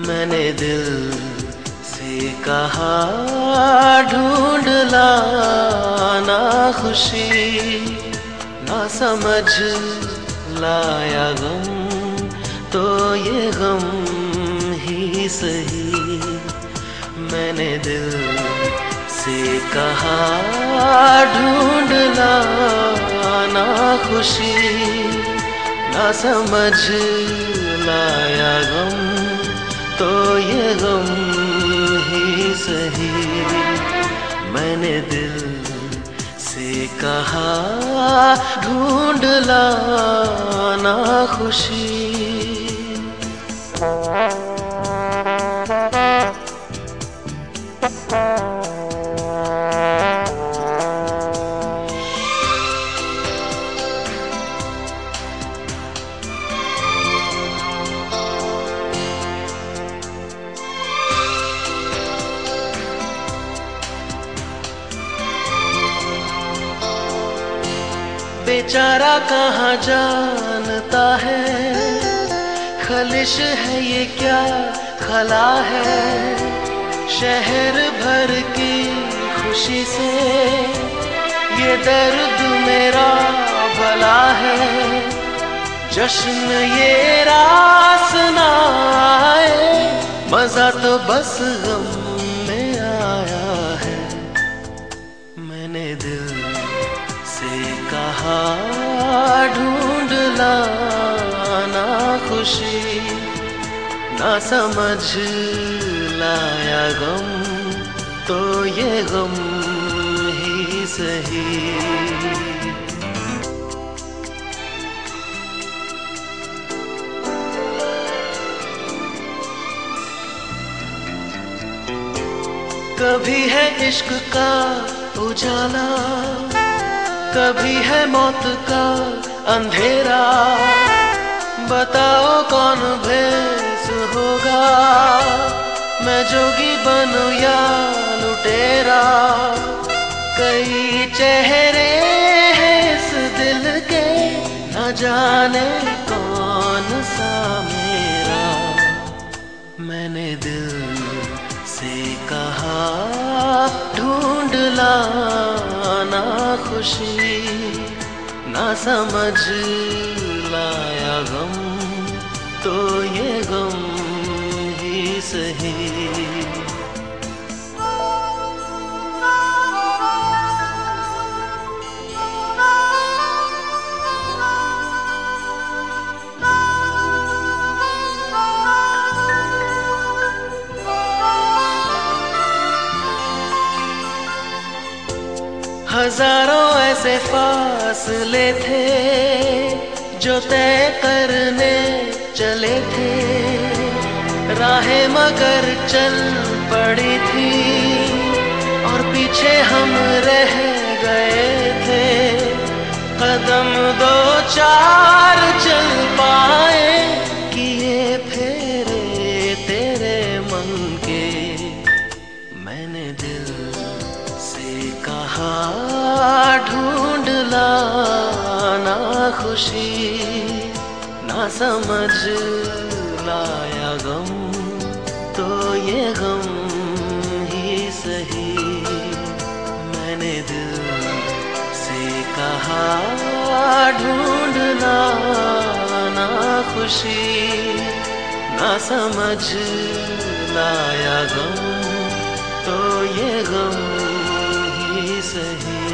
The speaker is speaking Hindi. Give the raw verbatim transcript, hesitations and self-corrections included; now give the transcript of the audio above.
मैंने दिल से कहा ढूंढ लाना खुशी, ना समझ लाया गम तो ये गम ही सही। मैंने दिल से कहा ढूंढ लाना खुशी, ना समझ लाया गम तो ये गम ही सही। मैंने दिल से कहा ढूंढ लाना खुशी। बेचारा कहाँ जानता है, खलिश है ये क्या खला है। शहर भर की खुशी से ये दर्द मेरा भला है। जश्न ये रास ना आए, मजा तो बस गम में आया है। मैंने दिल से कहा ढूंढ लाना खुशी, ना समझ लाया गम तो ये गम ही सही। कभी है इश्क का उजाला, कभी है मौत का अंधेरा। बताओ कौन भेस होगा, मैं जोगी बनूं या लुटेरा। कई चेहरे हैं इस दिल के, न जाने कौन सा मेरा। मैंने दिल से कहा ढूंढ लाना खुशी, ना समझ लाया गम तो ये गम ही सही। हजारों ऐसे फासले थे जो तय करने चले थे। राहें मगर चल पड़ी थी और पीछे हम रह गए थे। कदम दो चार चल पाए, किए फेरे तेरे मन के। मैंने दिल से कहा ढूंढ लाना खुशी, ना समझ लाया गम तो ये गम ही सही। मैंने दिल से कहा ढूंढ लाना खुशी, ना समझ लाया गम तो ये गम ही सही।